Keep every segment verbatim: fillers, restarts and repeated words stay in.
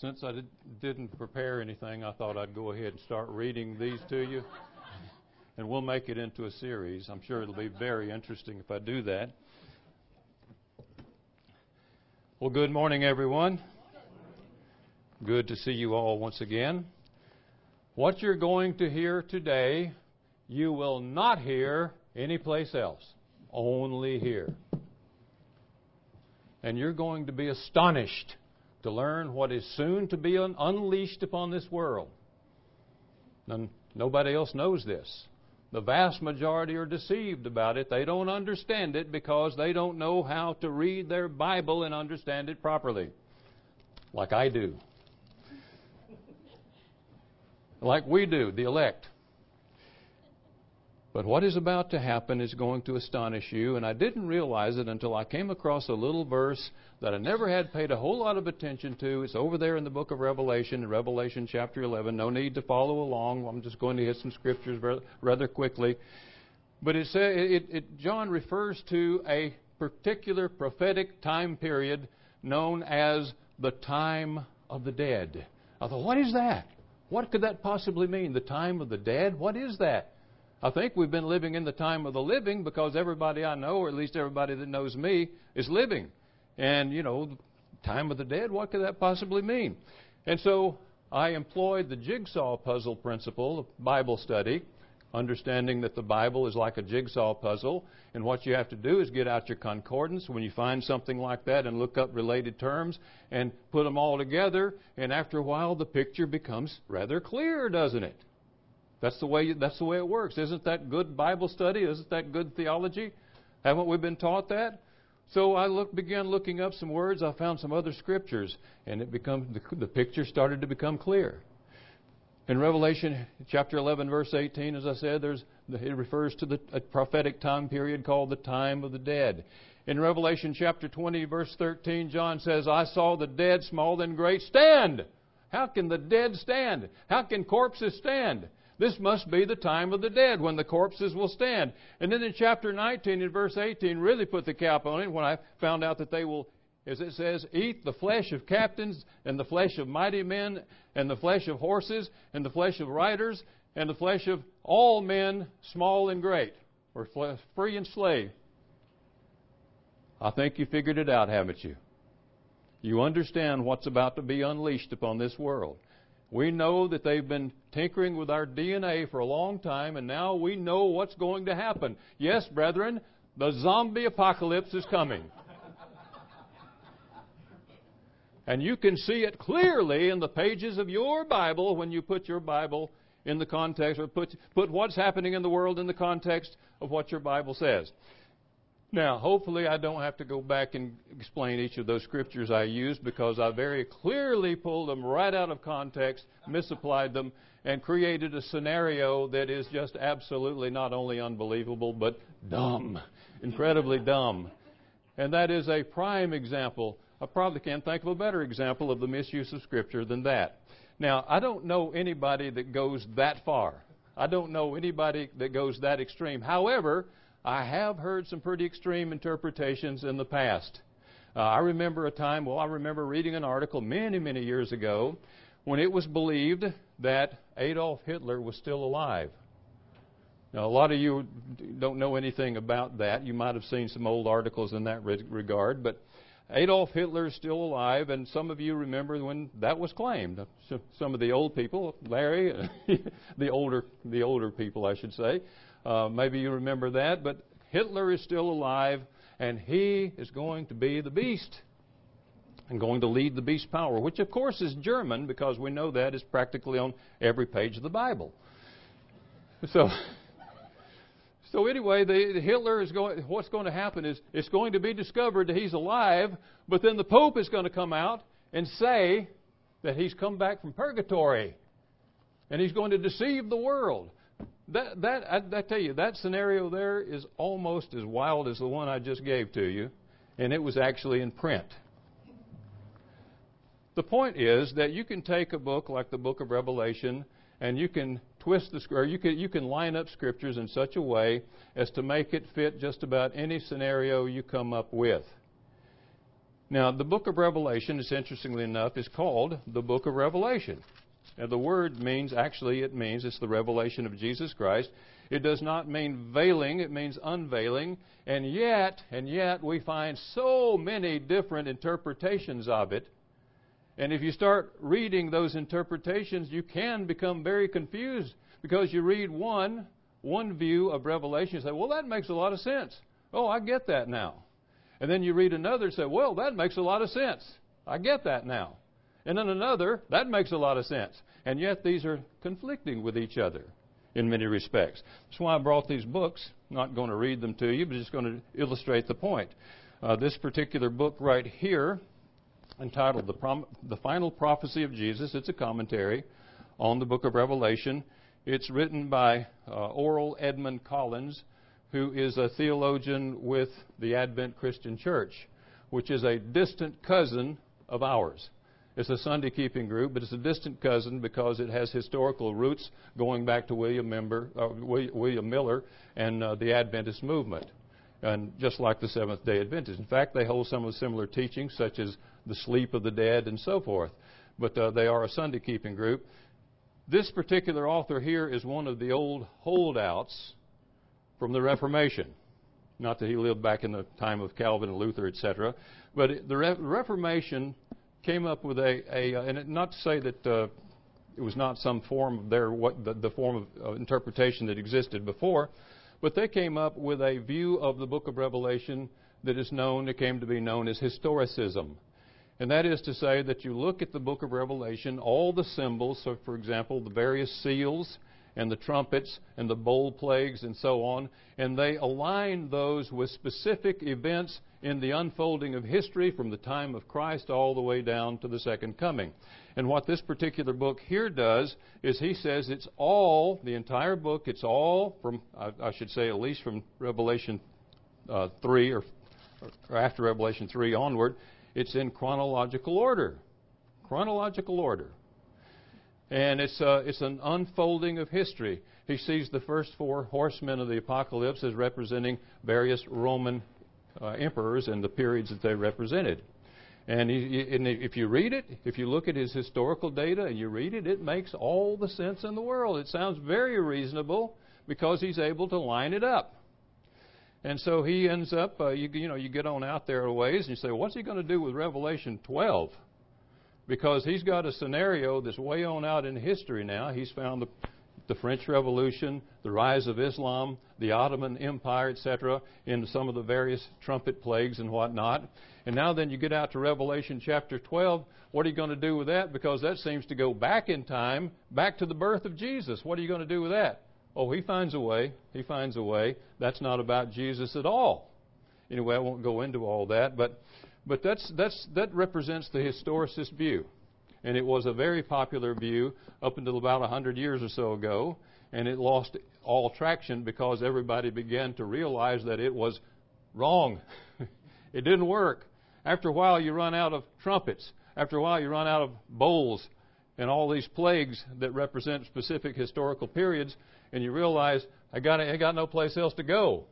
since I did, didn't prepare anything, I thought I'd go ahead and start reading these to you. And we'll make it into a series. I'm sure it'll be very interesting if I do that. Well, good morning, everyone. Good to see you all once again. What you're going to hear today, you will not hear anyplace else, only here. And you're going to be astonished to learn what is soon to be un- unleashed upon this world. And nobody else knows this. The vast majority are deceived about it. They don't understand it because they don't know how to read their Bible and understand it properly, like I do. Like we do, the elect. But what is about to happen is going to astonish you, and I didn't realize it until I came across a little verse that I never had paid a whole lot of attention to. It's over there in the book of Revelation, in Revelation chapter eleven. No need to follow along. I'm just going to hit some scriptures rather quickly. But it, say, it, it John refers to a particular prophetic time period known as the time of the dead. I thought, what is that? What could that possibly mean? The time of the dead? What is that? I think we've been living in the time of the living because everybody I know, or at least everybody that knows me, is living. And, you know, time of the dead, what could that possibly mean? And so I employed the jigsaw puzzle principle of Bible study, understanding that the Bible is like a jigsaw puzzle. And what you have to do is get out your concordance when you find something like that and look up related terms and put them all together. And after a while, the picture becomes rather clear, doesn't it? That's the way that's the way it works. Isn't that good Bible study? Isn't that good theology? Haven't we been taught that? So I look, began looking up some words. I found some other scriptures, and it become the, the picture started to become clear. In Revelation chapter eleven, verse eighteen, as I said, there's it refers to the a prophetic time period called the time of the dead. In Revelation chapter twenty, verse thirteen, John says, "I saw the dead, small and great, stand." How can the dead stand? How can corpses stand? This must be the time of the dead when the corpses will stand. And then in chapter nineteen, in verse eighteen, really put the cap on it when I found out that they will, as it says, eat the flesh of captains and the flesh of mighty men and the flesh of horses and the flesh of riders and the flesh of all men, small and great, or free and slave. I think you figured it out, haven't you? You understand what's about to be unleashed upon this world. We know that they've been tinkering with our D N A for a long time, and now we know what's going to happen. Yes, brethren, the zombie apocalypse is coming. And you can see it clearly in the pages of your Bible when you put your Bible in the context, or put, put what's happening in the world in the context of what your Bible says. Now, hopefully I don't have to go back and explain each of those scriptures I used, because I very clearly pulled them right out of context, misapplied them, and created a scenario that is just absolutely not only unbelievable, but dumb, incredibly dumb. And that is a prime example. I probably can't think of a better example of the misuse of Scripture than that. Now, I don't know anybody that goes that far. I don't know anybody that goes that extreme. However, I have heard some pretty extreme interpretations in the past. Uh, I remember a time, well, I remember reading an article many, many years ago when it was believed that Adolf Hitler was still alive. Now, a lot of you don't know anything about that. You might have seen some old articles in that re- regard, but Adolf Hitler is still alive, and some of you remember when that was claimed. Some of the old people, Larry, the older, the older people, I should say. Uh, maybe you remember that, but Hitler is still alive, and he is going to be the beast and going to lead the beast power, which of course is German, because we know that is practically on every page of the Bible. So, so anyway, the, the Hitler is going. What's going to happen is it's going to be discovered that he's alive, but then the Pope is going to come out and say that he's come back from purgatory, and he's going to deceive the world. That, that I, I tell you, that scenario there is almost as wild as the one I just gave to you, and it was actually in print. The point is that you can take a book like the book of Revelation, and you can twist the or you can you can line up scriptures in such a way as to make it fit just about any scenario you come up with. Now, the book of Revelation, is interestingly enough, is called the book of Revelation. Now, the word means, actually it means, it's the revelation of Jesus Christ. It does not mean veiling, it means unveiling. And yet, and yet, we find so many different interpretations of it. And if you start reading those interpretations, you can become very confused because you read one, one view of Revelation, you say, well, that makes a lot of sense. Oh, I get that now. And then you read another and say, well, that makes a lot of sense. I get that now. And then another, that makes a lot of sense. And yet these are conflicting with each other in many respects. That's why I brought these books. I'm not going to read them to you, but just going to illustrate the point. Uh, this particular book right here, entitled the, Prom- the Final Prophecy of Jesus, it's a commentary on the book of Revelation. It's written by uh, Oral Edmund Collins, who is a theologian with the Advent Christian Church, which is a distant cousin of ours. It's a Sunday-keeping group, but it's a distant cousin because it has historical roots going back to William, Member, uh, William Miller and uh, the Adventist movement, and just like the Seventh-day Adventists. In fact, they hold some of the similar teachings, such as the sleep of the dead and so forth, but uh, they are a Sunday-keeping group. This particular author here is one of the old holdouts from the Reformation. Not that he lived back in the time of Calvin and Luther, et cetera, but it, the Re- Reformation came up with a, a uh, and it, not to say that uh, it was not some form of their what the, the form of uh, interpretation that existed before, but they came up with a view of the book of Revelation that is known, it came to be known as historicism. And that is to say that you look at the book of Revelation, all the symbols, so for example, the various seals and the trumpets and the bowl plagues and so on, and they align those with specific events in the unfolding of history from the time of Christ all the way down to the second coming. And what this particular book here does is he says it's all, the entire book, it's all from, I, I should say at least from Revelation uh, three or, or after Revelation three onward, it's in chronological order. Chronological order. And it's, uh, it's an unfolding of history. He sees the first four horsemen of the apocalypse as representing various Roman uh, emperors and the periods that they represented. And, he, and if you read it, if you look at his historical data and you read it, it makes all the sense in the world. It sounds very reasonable because he's able to line it up. And so he ends up, uh, you, you know, you get on out there a ways and you say, what's he going to do with Revelation twelve? Because he's got a scenario that's way on out in history now. He's found the, the French Revolution, the rise of Islam, the Ottoman Empire, et cetera, in some of the various trumpet plagues and whatnot. And now then you get out to Revelation chapter twelve. What are you going to do with that? Because that seems to go back in time, back to the birth of Jesus. What are you going to do with that? Oh, he finds a way. He finds a way. That's not about Jesus at all. Anyway, I won't go into all that, but but that's that's that represents the historicist view. And it was a very popular view up until about one hundred years or so ago, and it lost all traction because everybody began to realize that it was wrong. It didn't work. After a while, you run out of trumpets. After a while, you run out of bowls and all these plagues that represent specific historical periods, and you realize, I got I got no place else to go.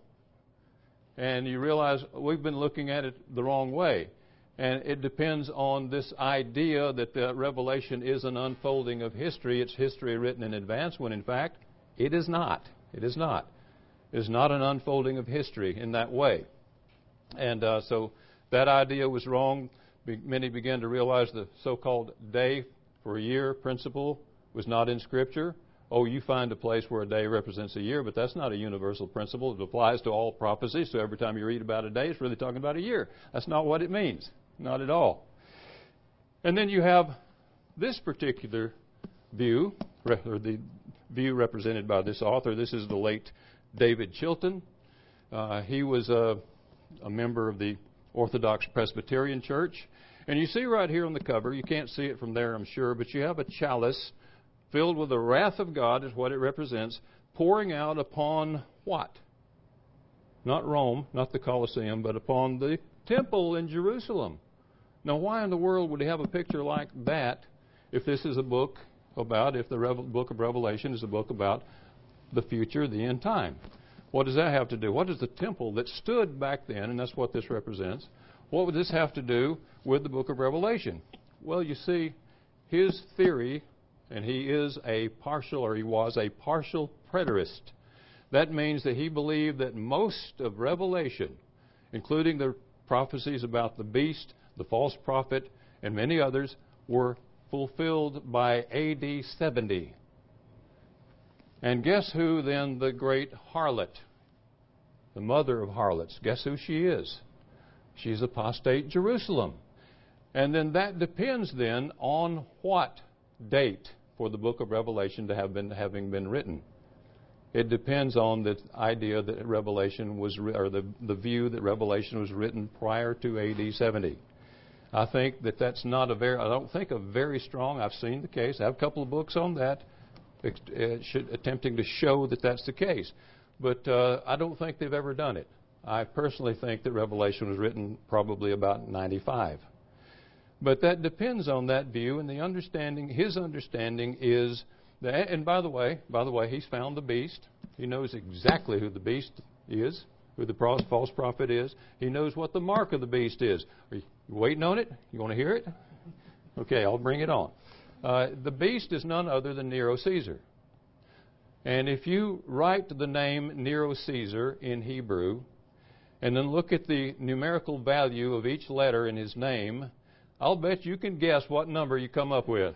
And you realize we've been looking at it the wrong way. And it depends on this idea that the Revelation is an unfolding of history. It's history written in advance, when in fact, it is not. It is not. It is not an unfolding of history in that way. And uh, so that idea was wrong. Be- many began to realize the so-called day for a year principle was not in Scripture. Oh, you find a place where a day represents a year, but that's not a universal principle. It applies to all prophecies, so every time you read about a day, it's really talking about a year. That's not what it means. Not at all. And then you have this particular view, or the view represented by this author. This is the late David Chilton. Uh, he was a, a member of the Orthodox Presbyterian Church. And you see right here on the cover, you can't see it from there, I'm sure, but you have a chalice filled with the wrath of God, is what it represents, pouring out upon what? Not Rome, not the Colosseum, but upon the temple in Jerusalem. Now, why in the world would he have a picture like that if this is a book about, if the Revel- book of Revelation is a book about the future, the end time? What does that have to do? What does the temple that stood back then, and that's what this represents, what would this have to do with the book of Revelation? Well, you see, his theory, and he is a partial, or he was a partial preterist. That means that he believed that most of Revelation, including the prophecies about the beast, the false prophet, and many others, were fulfilled by A D seventy. And guess who then the great harlot, the mother of harlots, guess who she is? She's apostate Jerusalem. And then that depends then on what date for the book of Revelation to have been having been written. It depends on the idea that Revelation was, or the, the view that Revelation was written prior to A D seventy. I think that that's not a very, I don't think a very strong, I've seen the case, I have a couple of books on that, attempting to show that that's the case. But uh, I don't think they've ever done it. I personally think that Revelation was written probably about ninety-five. But that depends on that view, and the understanding, his understanding is that, and by the way, by the way, he's found the beast. He knows exactly who the beast is, who the false prophet is. He knows what the mark of the beast is. Are you waiting on it? You want to hear it? Okay, I'll bring it on. Uh, the beast is none other than Nero Caesar. And if you write the name Nero Caesar in Hebrew, and then look at the numerical value of each letter in his name, I'll bet you can guess what number you come up with.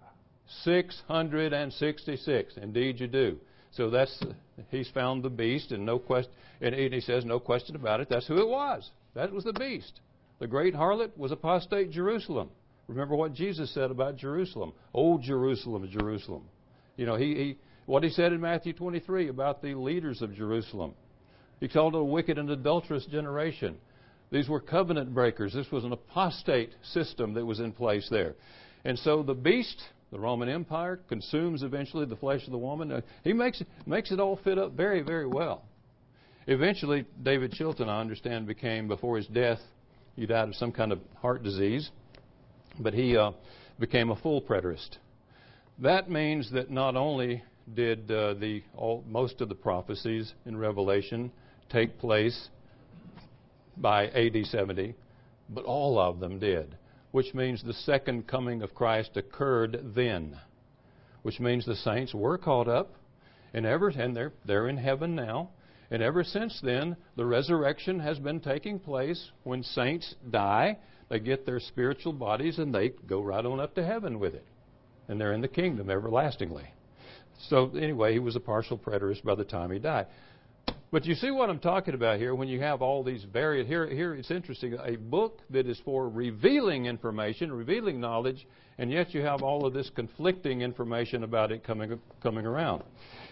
six hundred sixty-six. Indeed you do. So that's, he's found the beast, and no question, and he says no question about it, that's who it was. That was the beast. The great harlot was apostate Jerusalem. Remember what Jesus said about Jerusalem. Old Jerusalem, Jerusalem. You know, he, he what he said in Matthew twenty-three about the leaders of Jerusalem. He called it a wicked and adulterous generation. These were covenant breakers. This was an apostate system that was in place there. And so the beast, the Roman Empire, consumes eventually the flesh of the woman. Uh, he makes, makes it all fit up very, very well. Eventually, David Chilton, I understand, became, before his death, he died of some kind of heart disease, but he uh, became a full preterist. That means that not only did uh, the all, most of the prophecies in Revelation take place by A D seventy, but all of them did, which means the second coming of Christ occurred then, which means the saints were caught up, and ever and they're they're in heaven now, and ever since then the resurrection has been taking place. When saints die, they get their spiritual bodies and they go right on up to heaven with it, and they're in the kingdom everlastingly. So anyway, he was a partial preterist by the time he died. But you see what I'm talking about here when you have all these various... Here, here it's interesting. A book that is for revealing information, revealing knowledge, and yet you have all of this conflicting information about it coming coming around.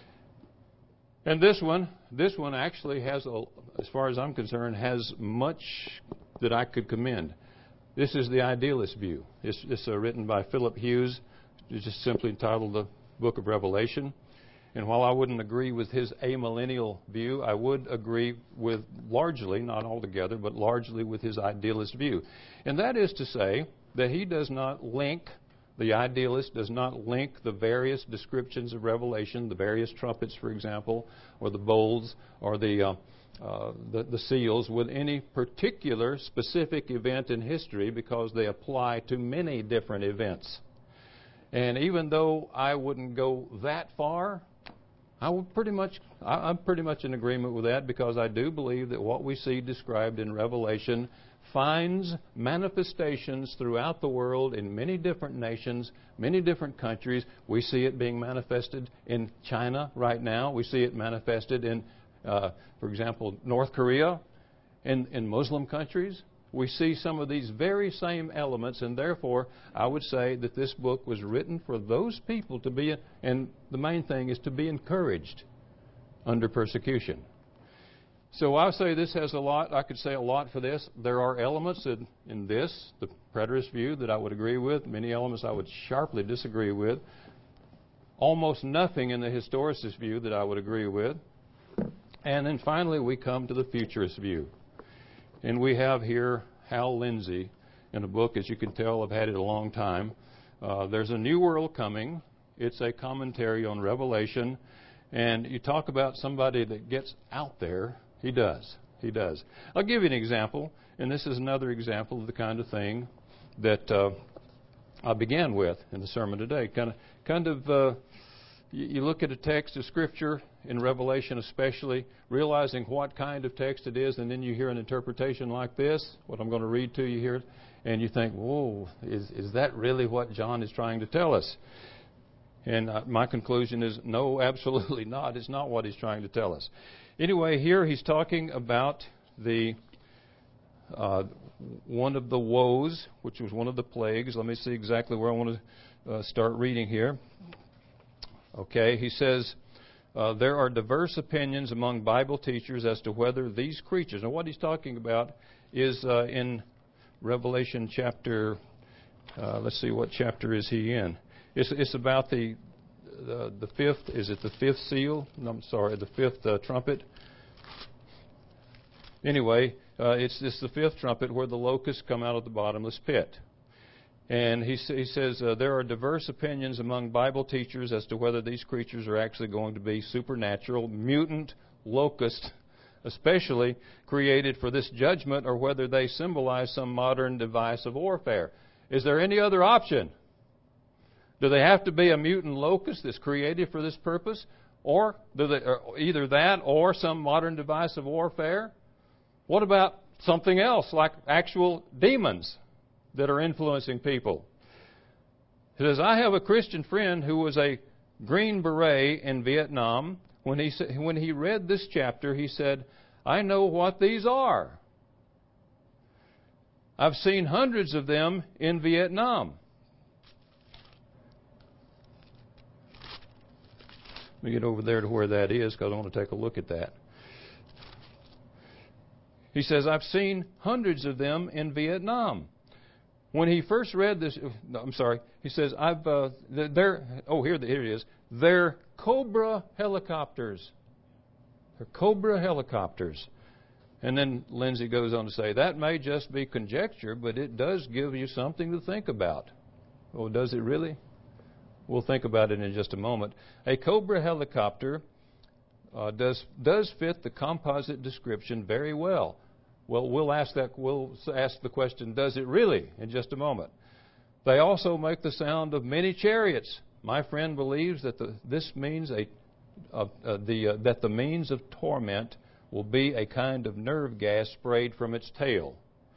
And this one, this one actually has, a, as far as I'm concerned, has much that I could commend. This is the idealist view. It's, it's uh, written by Philip Hughes. It's just simply entitled The Book of Revelation. And while I wouldn't agree with his amillennial view, I would agree with largely, not altogether, but largely with his idealist view. And that is to say that he does not link, the idealist does not link the various descriptions of Revelation, the various trumpets, for example, or the bowls, or the, uh, uh, the, the seals, with any particular specific event in history, because they apply to many different events. And even though I wouldn't go that far, I would pretty much, I, I'm pretty much in agreement with that, because I do believe that what we see described in Revelation finds manifestations throughout the world in many different nations, many different countries. We see it being manifested in China right now. We see it manifested in, uh, for example, North Korea, in, in Muslim countries. We see some of these very same elements, and therefore I would say that this book was written for those people to be, and the main thing is to be encouraged under persecution. So I say this has a lot, I could say a lot for this. There are elements in, in this, the preterist view, that I would agree with. Many elements I would sharply disagree with. Almost nothing in the historicist view that I would agree with. And then finally we come to the futurist view. And we have here Hal Lindsey in a book, as you can tell, I've had it a long time. Uh, There's a New World Coming. It's a commentary on Revelation. And you talk about somebody that gets out there. He does. He does. I'll give you an example, and this is another example of the kind of thing that uh, I began with in the sermon today. Kind of, kind of, uh, you, you look at a text of Scripture in Revelation, especially realizing what kind of text it is, and then you hear an interpretation like this, what I'm going to read to you here, and you think, "Whoa, is is that really what John is trying to tell us?" And uh, my conclusion is, no, absolutely not. It's not what he's trying to tell us. Anyway, here he's talking about the uh, one of the woes, which was one of the plagues. Let me see exactly where I want to uh, start reading here. Okay, he says, uh, there are diverse opinions among Bible teachers as to whether these creatures, and what he's talking about is uh, in Revelation chapter, uh, let's see, what chapter is he in? It's, it's about the, the the fifth, is it the fifth seal? No, I'm sorry, the fifth uh, trumpet. Anyway, uh, it's, it's the fifth trumpet where the locusts come out of the bottomless pit. And he, he says uh, there are diverse opinions among Bible teachers as to whether these creatures are actually going to be supernatural, mutant locusts, especially created for this judgment, or whether they symbolize some modern device of warfare. Is there any other option? Do they have to be a mutant locust that's created for this purpose? Or, do they, or either that or some modern device of warfare? What about something else, like actual demons that are influencing people? He says, I have a Christian friend who was a Green Beret in Vietnam. When he, when he read this chapter, he said, I know what these are. I've seen hundreds of them in Vietnam. Let me get over there to where that is, because I want to take a look at that. He says, I've seen hundreds of them in Vietnam. When he first read this, no, I'm sorry, he says, I've, uh, they're, oh, here, here it is. They're Cobra helicopters. They're Cobra helicopters. And then Lindsay goes on to say, that may just be conjecture, but it does give you something to think about. Oh, does it really? We'll think about it in just a moment. A Cobra helicopter uh, does does fit the composite description very well. Well, we'll ask that. We'll ask the question, does it really, in just a moment. They also make the sound of many chariots. My friend believes that the, this means a uh, uh, the uh, that the means of torment will be a kind of nerve gas sprayed from its tail.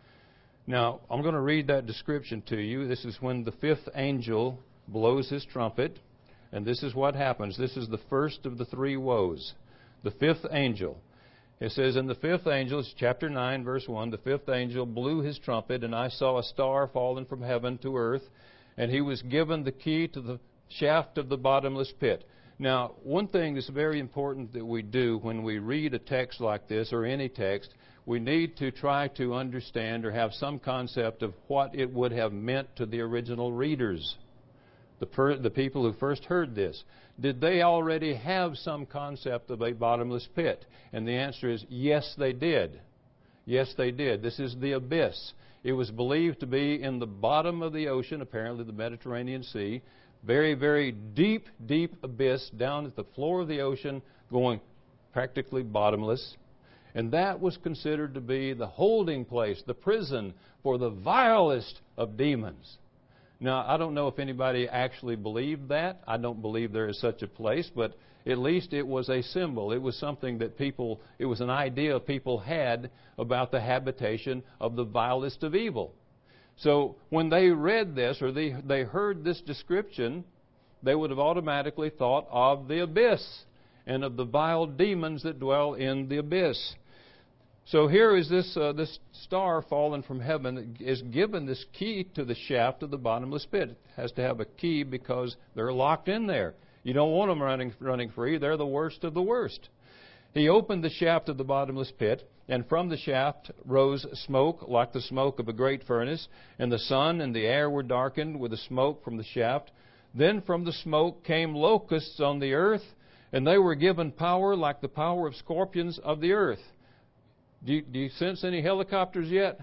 Now, I'm going to read that description to you. This is when the fifth angel blows his trumpet, and this is what happens. This is the first of the three woes. The fifth angel. It says in the fifth angel, it's chapter nine, verse one, the fifth angel blew his trumpet, and I saw a star fallen from heaven to earth, and he was given the key to the shaft of the bottomless pit. Now, one thing that's very important that we do when we read a text like this, or any text, we need to try to understand or have some concept of what it would have meant to the original readers. The, per, the people who first heard this, did they already have some concept of a bottomless pit? And the answer is yes, they did. Yes, they did. This is the abyss. It was believed to be in the bottom of the ocean, apparently the Mediterranean Sea. Very, very deep, deep abyss down at the floor of the ocean, going practically bottomless. And that was considered to be the holding place, the prison for the vilest of demons. Now, I don't know if anybody actually believed that. I don't believe there is such a place, but at least it was a symbol. It was something that people, it was an idea people had about the habitation of the vilest of evil. So when they read this, or they, they heard this description, they would have automatically thought of the abyss and of the vile demons that dwell in the abyss. So here is this uh, this star fallen from heaven that is given this key to the shaft of the bottomless pit. It has to have a key because they're locked in there. You don't want them running running free. They're the worst of the worst. He opened the shaft of the bottomless pit, and from the shaft rose smoke like the smoke of a great furnace, and the sun and the air were darkened with the smoke from the shaft. Then from the smoke came locusts on the earth, and they were given power like the power of scorpions of the earth. Do you, do you sense any helicopters yet?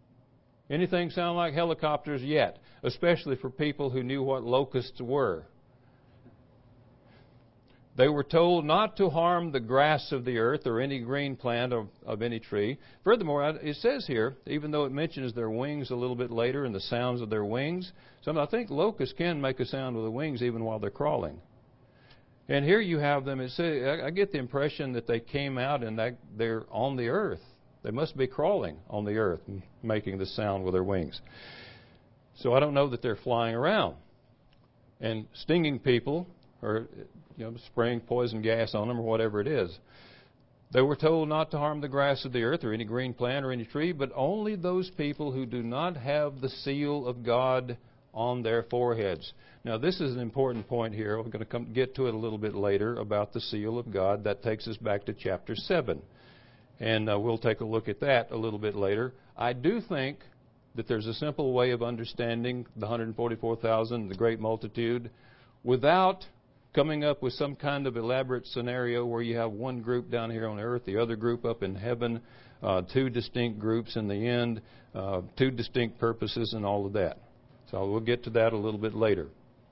Anything sound like helicopters yet? Especially for people who knew what locusts were. They were told not to harm the grass of the earth or any green plant of, of any tree. Furthermore, it says here, even though it mentions their wings a little bit later and the sounds of their wings, so I think locusts can make a sound with the wings even while they're crawling. And here you have them. It says, I get the impression that they came out and that they're on the earth. They must be crawling on the earth, making the sound with their wings. So I don't know that they're flying around and stinging people or you know, spraying poison gas on them or whatever it is. They were told not to harm the grass of the earth or any green plant or any tree, but only those people who do not have the seal of God on their foreheads. Now, this is an important point here. We're going to come get to it a little bit later about the seal of God. That takes us back to chapter seven. And uh, we'll take a look at that a little bit later. I do think that there's a simple way of understanding the one hundred forty-four thousand, the great multitude, without coming up with some kind of elaborate scenario where you have one group down here on earth, the other group up in heaven, uh, two distinct groups in the end, uh, two distinct purposes and all of that. So we'll get to that a little bit later.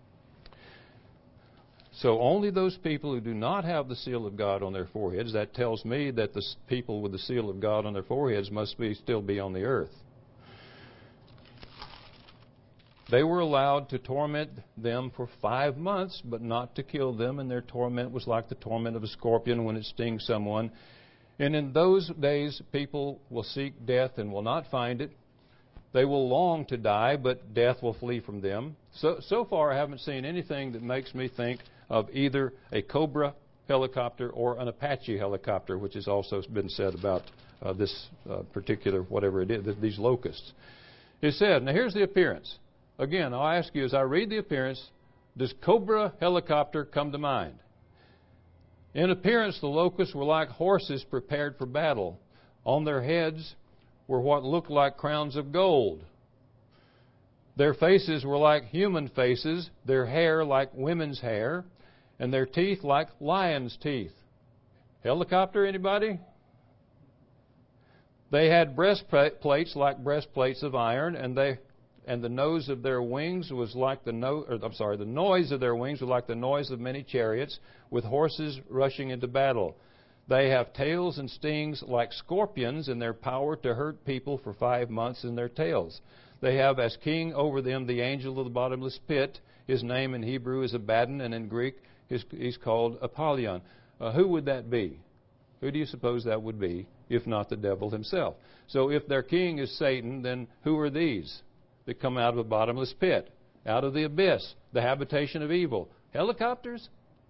So only those people who do not have the seal of God on their foreheads, that tells me that the people with the seal of God on their foreheads must be still be on the earth. They were allowed to torment them for five months, but not to kill them, and their torment was like the torment of a scorpion when it stings someone. And in those days, people will seek death and will not find it. They will long to die, but death will flee from them. So, so far, I haven't seen anything that makes me think of either a Cobra helicopter or an Apache helicopter, which has also been said about uh, this uh, particular, whatever it is, these locusts. It said, now here's the appearance. Again, I'll ask you as I read the appearance, does Cobra helicopter come to mind? In appearance, the locusts were like horses prepared for battle. On their heads were what looked like crowns of gold. Their faces were like human faces, their hair like women's hair, and their teeth like lions' teeth. Helicopter, anybody? They had breastplates like breastplates of iron, and they and the nose of their wings was like the no, or, I'm sorry, the noise of their wings was like the noise of many chariots, with horses rushing into battle. They have tails and stings like scorpions, and their power to hurt people for five months in their tails. They have as king over them the angel of the bottomless pit. His name in Hebrew is Abaddon, and in Greek he's called Apollyon. Uh, who would that be? Who do you suppose that would be, if not the devil himself? So if their king is Satan, then who are these that come out of a bottomless pit, out of the abyss, the habitation of evil? Helicopters?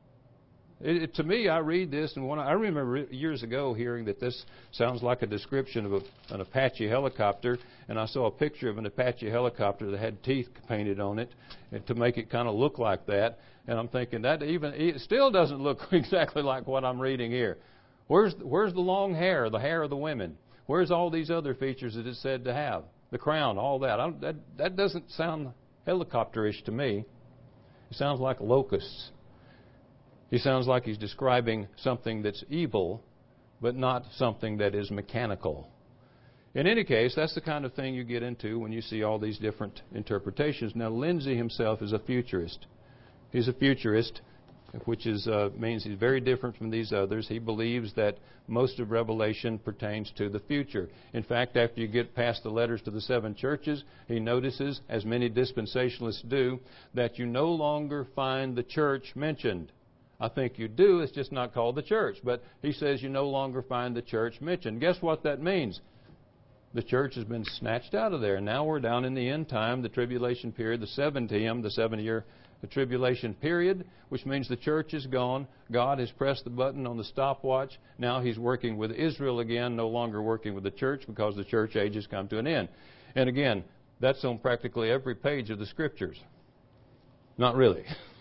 It, it, to me, I read this, and when I, I remember years ago hearing that this sounds like a description of a, an Apache helicopter, and I saw a picture of an Apache helicopter that had teeth painted on it and to make it kind of look like that. And I'm thinking that even it still doesn't look exactly like what I'm reading here. Where's where's the long hair, the hair of the women? Where's all these other features that it's said to have? The crown, all that. I, that that doesn't sound helicopterish to me. It sounds like locusts. He sounds like he's describing something that's evil, but not something that is mechanical. In any case, that's the kind of thing you get into when you see all these different interpretations. Now, Lindsay himself is a futurist. He's a futurist, which is uh, means he's very different from these others. He believes that most of Revelation pertains to the future. In fact, after you get past the letters to the seven churches, he notices, as many dispensationalists do, that you no longer find the church mentioned. I think you do, it's just not called the church. But he says you no longer find the church mentioned. Guess what that means? The church has been snatched out of there. Now we're down in the end time, the tribulation period, the seventieth, the seven-year tribulation period, which means the church is gone. God has pressed the button on the stopwatch. Now he's working with Israel again, no longer working with the church because the church age has come to an end. And again, that's on practically every page of the Scriptures. Not really.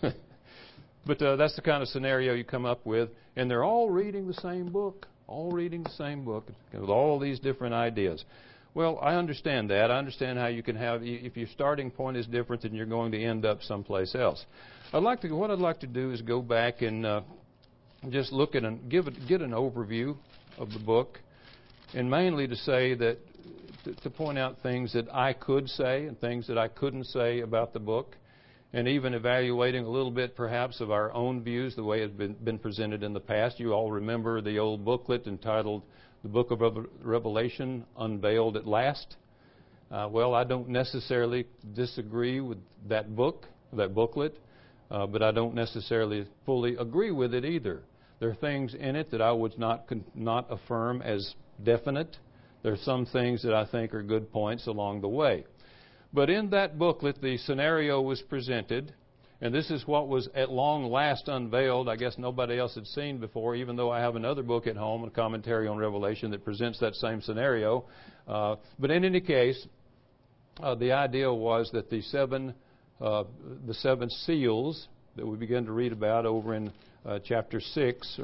But uh, that's the kind of scenario you come up with. And they're all reading the same book, all reading the same book with all these different ideas. Well, I understand that. I understand how you can have, if your starting point is different, then you're going to end up someplace else. I'd like to, what I'd like to do is go back and uh, just look at and give it, get an overview of the book, and mainly to say that, to, to point out things that I could say and things that I couldn't say about the book. and even evaluating a little bit perhaps of our own views, the way it's been, been presented in the past. You all remember the old booklet entitled The Book of Revelation Unveiled at Last. Uh, well, I don't necessarily disagree with that book, that booklet, uh, but I don't necessarily fully agree with it either. There are things in it that I would not con- not affirm as definite. There are some things that I think are good points along the way. But in that booklet, the scenario was presented, and this is what was at long last unveiled. I guess nobody else had seen before, even though I have another book at home, a commentary on Revelation, that presents that same scenario. Uh, but in any case, uh, the idea was that the seven, uh, the seven seals that we begin to read about over in uh, chapter six,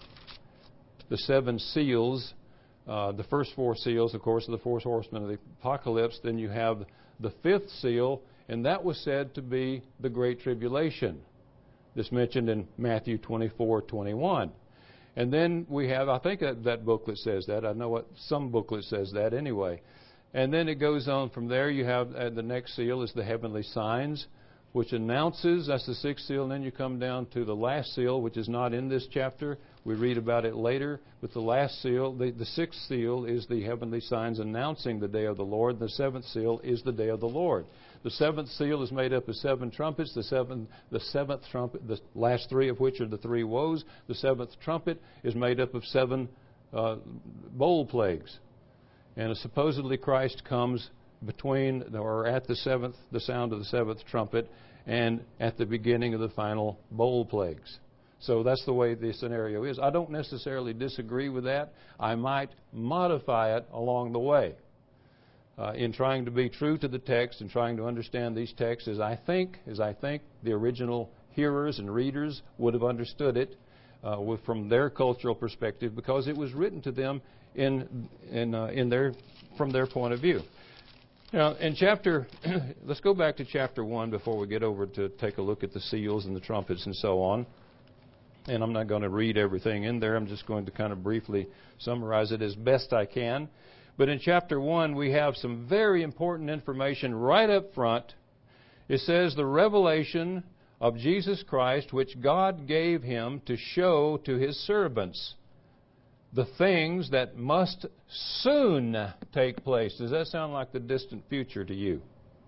the seven seals, uh, the first four seals, of course, are the four horsemen of the apocalypse. Then you have the fifth seal, and that was said to be the Great Tribulation. This mentioned in Matthew twenty-four twenty-one. And then we have, I think that, that booklet says that. I know what some booklet says that anyway. And then it goes on from there. You have uh, the next seal is the heavenly signs, which announces, that's the sixth seal. And then you come down to the last seal, which is not in this chapter. We read about it later. But the last seal, the, the sixth seal, is the heavenly signs announcing the day of the Lord. The seventh seal is the day of the Lord. The seventh seal is made up of seven trumpets. The seventh, the seventh trumpet, the last three of which are the three woes. The seventh trumpet is made up of seven uh, bowl plagues. And supposedly Christ comes between or at the seventh, the sound of the seventh trumpet, and at the beginning of the final bowl plagues. So that's the way the scenario is. I don't necessarily disagree with that. I might modify it along the way uh, in trying to be true to the text and trying to understand these texts as I think, as I think the original hearers and readers would have understood it uh, with, from their cultural perspective, because it was written to them in in uh, in their from their point of view. Now, in chapter, let's go back to chapter one before we get over to take a look at the seals and the trumpets and so on. And I'm not going to read everything in there. I'm just going to kind of briefly summarize it as best I can. But in chapter one, we have some very important information right up front. It says the revelation of Jesus Christ, which God gave him to show to his servants the things that must soon take place. Does that sound like the distant future to you?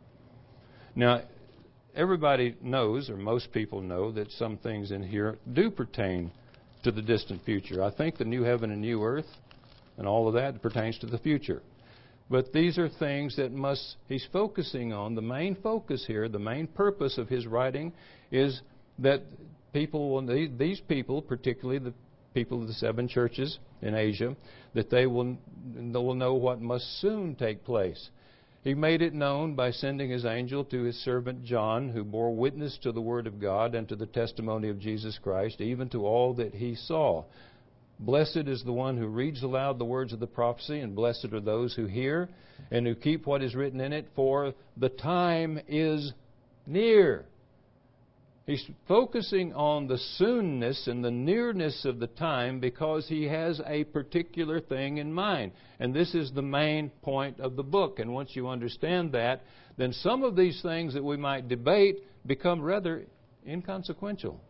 Now, everybody knows, or most people know, that some things in here do pertain to the distant future. I think the new heaven and new earth and all of that pertains to the future. But these are things that must, he's focusing on. The main focus here, the main purpose of his writing is that people, these people, particularly the people of the seven churches in Asia, that they will, they will know what must soon take place. He made it known by sending his angel to his servant John, who bore witness to the Word of God and to the testimony of Jesus Christ, even to all that he saw. Blessed is the one who reads aloud the words of the prophecy, and blessed are those who hear and who keep what is written in it, for the time is near. He's focusing on the soonness and the nearness of the time because he has a particular thing in mind. And this is the main point of the book. And once you understand that, then some of these things that we might debate become rather inconsequential.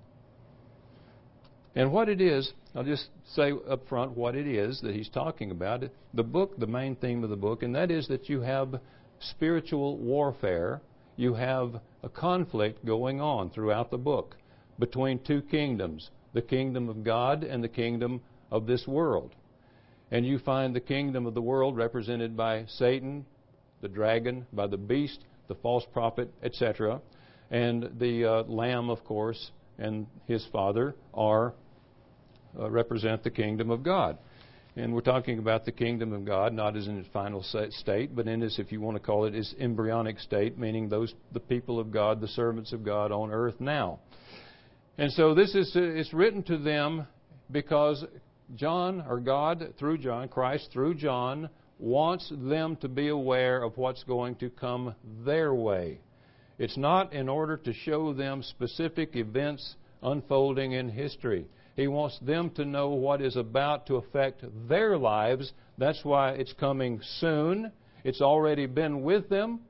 And what it is, I'll just say up front what it is that he's talking about. The book, the main theme of the book, and that is that you have spiritual warfare. You have a conflict going on throughout the book between two kingdoms, the kingdom of God and the kingdom of this world. And you find the kingdom of the world represented by Satan, the dragon, by the beast, the false prophet, et cetera. And the uh, Lamb, of course, and his father are uh, represent the kingdom of God. And we're talking about the kingdom of God, not as in its final state, but in its, if you want to call it, its embryonic state, meaning those the people of God, the servants of God on earth now. And so this is it's written to them because John, or God through John, Christ through John, wants them to be aware of what's going to come their way. It's not in order to show them specific events unfolding in history. He wants them to know what is about to affect their lives. That's why it's coming soon. It's already been with them.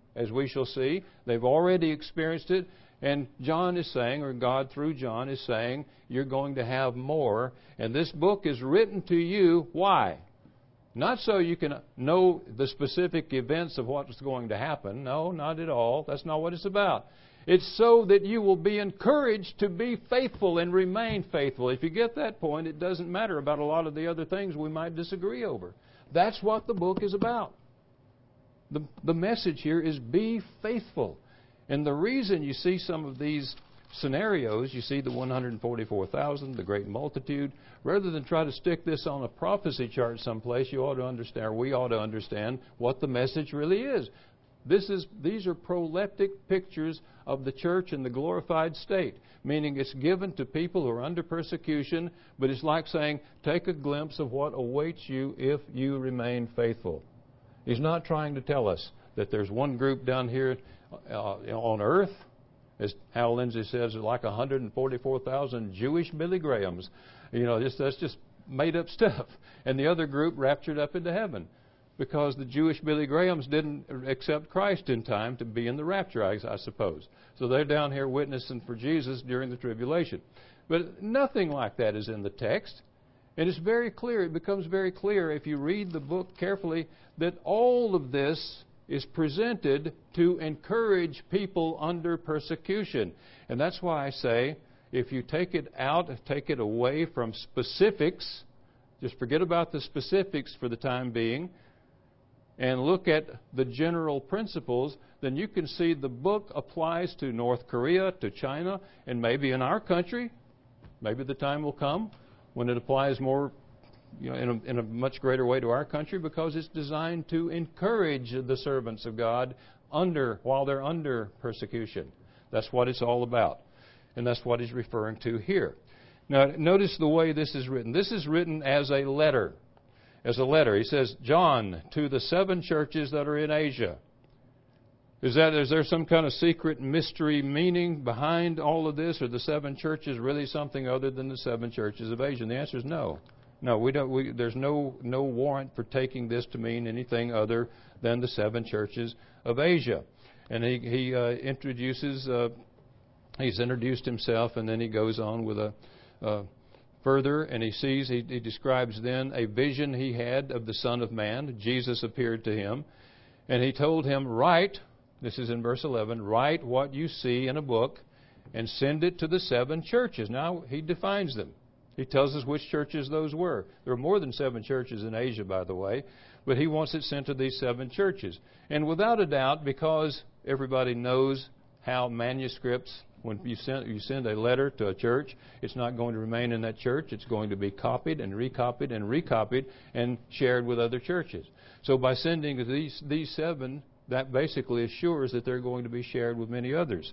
as we shall see. They've already experienced it. And John is saying, or God through John is saying, you're going to have more. And this book is written to you. Why? Not so you can know the specific events of what's going to happen. No, not at all. That's not what it's about. It's so that you will be encouraged to be faithful and remain faithful. If you get that point, it doesn't matter about a lot of the other things we might disagree over. That's what the book is about. The, the message here is be faithful. And the reason you see some of these scenarios, you see the one hundred forty-four thousand, the great multitude, rather than try to stick this on a prophecy chart someplace, you ought to understand, or we ought to understand what the message really is. This is, these are proleptic pictures of the church in the glorified state, meaning it's given to people who are under persecution, but it's like saying, take a glimpse of what awaits you if you remain faithful. He's not trying to tell us that there's one group down here uh, on earth, as Hal Lindsey says, like one hundred forty-four thousand Jewish Billy Grahams. You know, just, that's just made up stuff. And the other group raptured up into heaven, because the Jewish Billy Grahams didn't accept Christ in time to be in the rapture, I, I suppose. So they're down here witnessing for Jesus during the tribulation. But nothing like that is in the text. And it's very clear, it becomes very clear if you read the book carefully, that all of this is presented to encourage people under persecution. And that's why I say, if you take it out, take it away from specifics, just forget about the specifics for the time being, and look at the general principles, then you can see the book applies to North Korea, to China, and maybe in our country. Maybe the time will come when it applies more, you know, in a, in a much greater way to our country, because it's designed to encourage the servants of God under while they're under persecution. That's what it's all about. And that's what he's referring to here. Now, notice the way this is written. This is written as a letter. As a letter. He says, John, to the seven churches that are in Asia. Is that, is there some kind of secret mystery meaning behind all of this? Are the seven churches really something other than the seven churches of Asia? And the answer is no. No, we don't. We, there's no no warrant for taking this to mean anything other than the seven churches of Asia. And he he uh, introduces. Uh, he's introduced himself, and then he goes on with a uh, further, and he sees. He, he describes then a vision he had of the Son of Man. Jesus appeared to him, and he told him, "Write." This is in verse eleven. Write what you see in a book, and send it to the seven churches. Now he defines them. He tells us which churches those were. There are more than seven churches in Asia, by the way, but he wants it sent to these seven churches. And without a doubt, because everybody knows how manuscripts, when you send, you send a letter to a church, it's not going to remain in that church. It's going to be copied and recopied and recopied and shared with other churches. So by sending these, these seven, that basically assures that they're going to be shared with many others.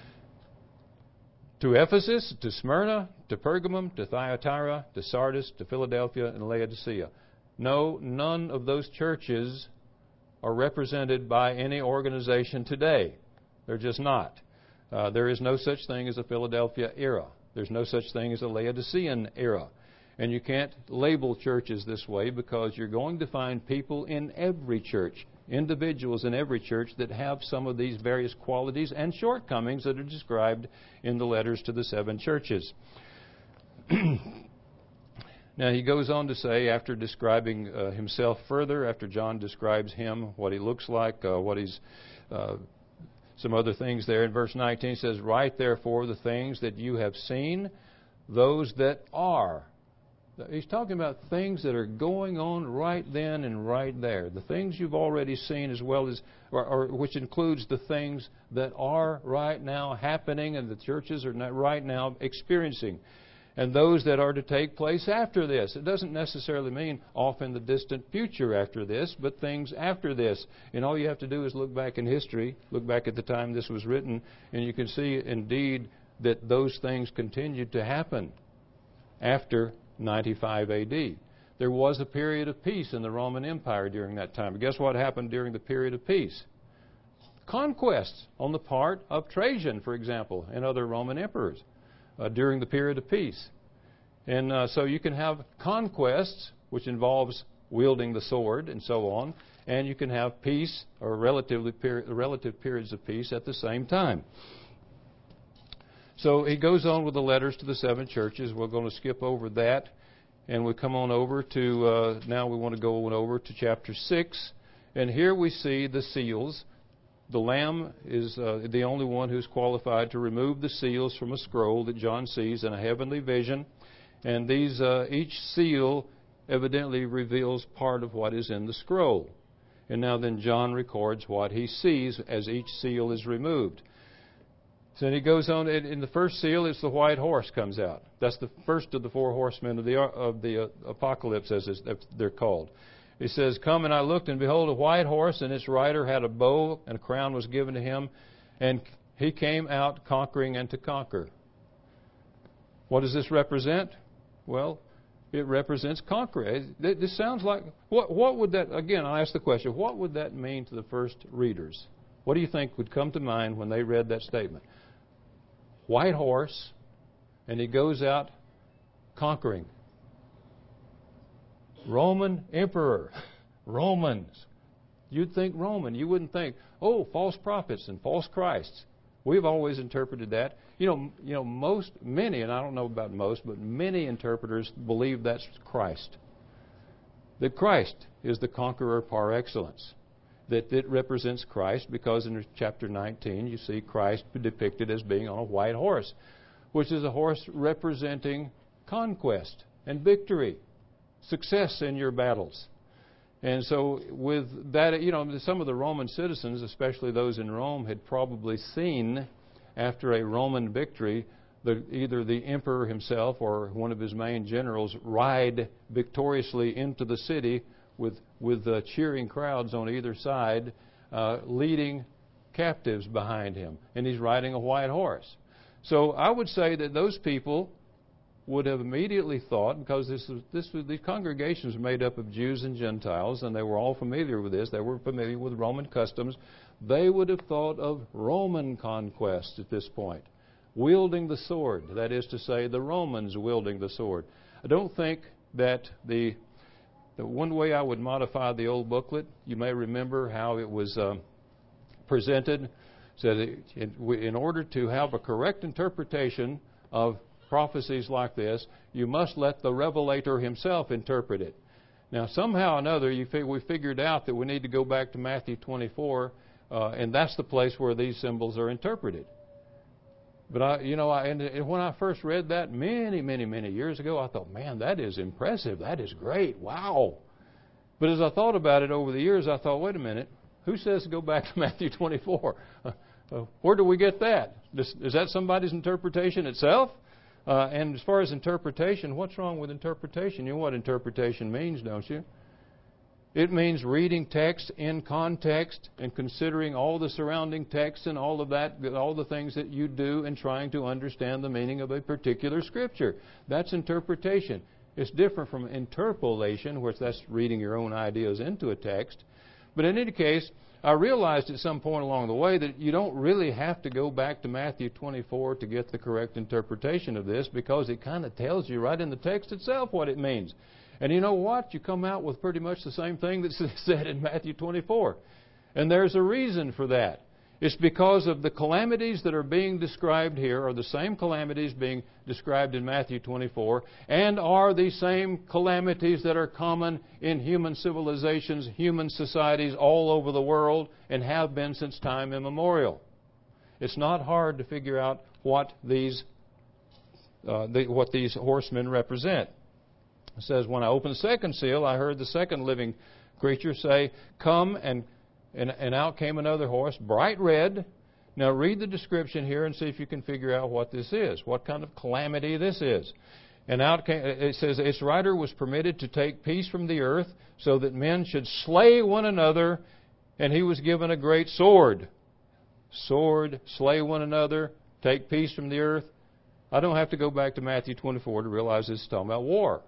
To Ephesus, to Smyrna, to Pergamum, to Thyatira, to Sardis, to Philadelphia, and Laodicea. No, none of those churches are represented by any organization today. They're just not. Uh, there is no such thing as a Philadelphia era. There's no such thing as a Laodicean era. And you can't label churches this way, because you're going to find people in every church, individuals in every church that have some of these various qualities and shortcomings that are described in the letters to the seven churches. Now he goes on to say, after describing uh, himself further, after John describes him, what he looks like, uh, what he's, uh, some other things there. In verse nineteen, he says, Write therefore the things that you have seen, those that are. He's talking about things that are going on right then and right there. The things you've already seen, as well as, or, or which includes the things that are right now happening and the churches are not right now experiencing. And those that are to take place after this. It doesn't necessarily mean off in the distant future after this, but things after this. And all you have to do is look back in history, look back at the time this was written, and you can see indeed that those things continued to happen after ninety-five A D. There was a period of peace in the Roman Empire during that time. But guess what happened during the period of peace? Conquests on the part of Trajan, for example, and other Roman emperors uh, during the period of peace. And uh, so you can have conquests, which involves wielding the sword and so on, and you can have peace or relatively peri- relative periods of peace at the same time. So he goes on with the letters to the seven churches. We're going to skip over that, and we come on over to, uh, now we want to go on over to chapter six, and here we see the seals. The Lamb is uh, the only one who's qualified to remove the seals from a scroll that John sees in a heavenly vision. And these, uh, each seal evidently reveals part of what is in the scroll. And now then John records what he sees as each seal is removed. So then he goes on, in the first seal, it's the white horse comes out. That's the first of the four horsemen of the, of the uh, apocalypse, as they're called. He says, "Come, and I looked, and behold, a white horse, and its rider had a bow, and a crown was given to him, and he came out conquering and to conquer." What does this represent? Well, it represents conquering. This sounds like, what, what would that, again, I ask the question, what would that mean to the first readers? What do you think would come to mind when they read that statement? White horse, and he goes out conquering. Roman emperor, Romans. You'd think Roman. You wouldn't think, oh, false prophets and false Christs. We've always interpreted that. You know, you know, most, many, and I don't know about most, but many interpreters believe that's Christ. That Christ is the conqueror par excellence. That it represents Christ because in chapter nineteen you see Christ depicted as being on a white horse, which is a horse representing conquest and victory. Success in your battles. And so with that, you know, some of the Roman citizens, especially those in Rome, had probably seen after a Roman victory the, either the emperor himself or one of his main generals ride victoriously into the city with, with uh, cheering crowds on either side, uh, leading captives behind him. And he's riding a white horse. So I would say that those people would have immediately thought, because this was, this was, these congregations were made up of Jews and Gentiles, and they were all familiar with this. They were familiar with Roman customs. They would have thought of Roman conquest at this point, wielding the sword. That is to say, the Romans wielding the sword. I don't think that the, the one way I would modify the old booklet, you may remember how it was uh, presented, said that in order to have a correct interpretation of prophecies like this, you must let the revelator himself interpret it. Now, somehow or another, you fig- we figured out that we need to go back to Matthew twenty-four, uh, and that's the place where these symbols are interpreted. But I, you know, I, and, and when I first read that many, many, many years ago, I thought, man, that is impressive. That is great. Wow. But as I thought about it over the years, I thought, wait a minute, who says to go back to Matthew twenty-four? Uh, uh, where do we get that? Is, is that somebody's interpretation itself? Uh, and as far as interpretation, what's wrong with interpretation? You know what interpretation means, don't you? It means reading text in context and considering all the surrounding text and all of that, all the things that you do in trying to understand the meaning of a particular scripture. That's interpretation. It's different from interpolation, which that's reading your own ideas into a text. But in any case, I realized at some point along the way that you don't really have to go back to Matthew twenty-four to get the correct interpretation of this, because it kind of tells you right in the text itself what it means. And you know what? You come out with pretty much the same thing that's said in Matthew twenty-four. And there's a reason for that. It's because of the calamities that are being described here are the same calamities being described in Matthew twenty-four, and are the same calamities that are common in human civilizations, human societies all over the world, and have been since time immemorial. It's not hard to figure out what these uh, the, what these horsemen represent. It says, when I opened the second seal, I heard the second living creature say, "Come," and And, and out came another horse, bright red. Now read the description here and see if you can figure out what this is, what kind of calamity this is. And out came, it says, its rider was permitted to take peace from the earth, so that men should slay one another, and he was given a great sword. Sword, slay one another, take peace from the earth. I don't have to go back to Matthew twenty-four to realize this is talking about war.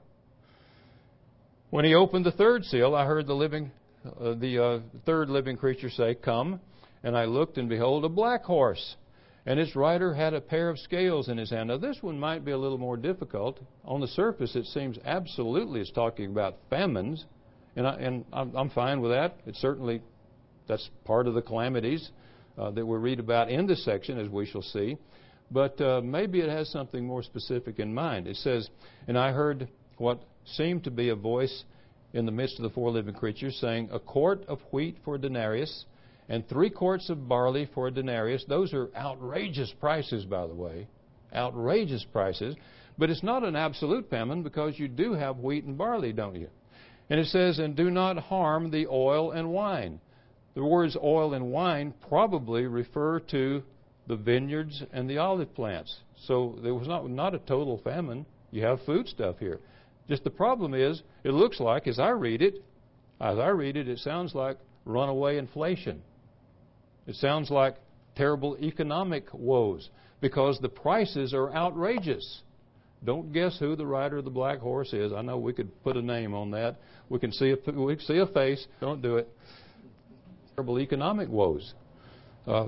When he opened the third seal, I heard the living Uh, the uh, third living creature say, "Come." And I looked, and behold, a black horse. And its rider had a pair of scales in his hand. Now, this one might be a little more difficult. On the surface, it seems absolutely it's talking about famines And, I, and I'm, I'm fine with that. It's certainly, that's part of the calamities uh, that we read about in this section, as we shall see. But uh, maybe it has something more specific in mind. It says, and I heard what seemed to be a voice in the midst of the four living creatures saying, a quart of wheat for a denarius, and three quarts of barley for a denarius. Those are outrageous prices, by the way. Outrageous prices. But it's not an absolute famine, because you do have wheat and barley, don't you? And it says, and do not harm the oil and wine. The words oil and wine probably refer to the vineyards and the olive plants. So there was not, not a total famine. You have food stuff here. Just the problem is, it looks like, as I read it, as I read it, it sounds like runaway inflation. It sounds like terrible economic woes, because the prices are outrageous. Don't guess who the rider of the black horse is. I know we could put a name on that. We can see a, we can see a face. Don't do it. Terrible economic woes. Uh,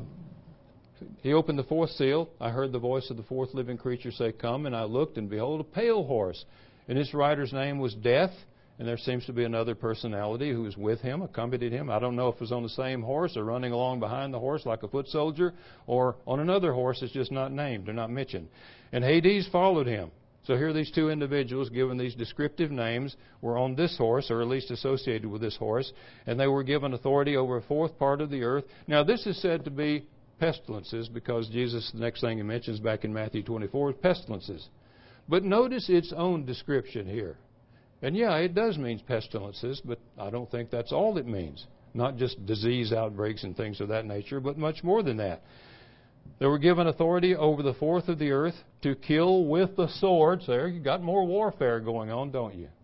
he opened the fourth seal. I heard the voice of the fourth living creature say, come, and I looked, and behold, a pale horse. And its rider's name was Death. And there seems to be another personality who was with him, accompanied him. I don't know if it was on the same horse or running along behind the horse like a foot soldier, or on another horse that's just not named or not mentioned. And Hades followed him. So here these two individuals, given these descriptive names, were on this horse, or at least associated with this horse, and they were given authority over a fourth part of the earth. Now this is said to be pestilences, because Jesus, the next thing he mentions back in Matthew twenty-four, is pestilences. But notice its own description here. And yeah, it does mean pestilences, but I don't think that's all it means. Not just disease outbreaks and things of that nature, but much more than that. They were given authority over the fourth of the earth to kill with the sword. So there you got more warfare going on, don't you?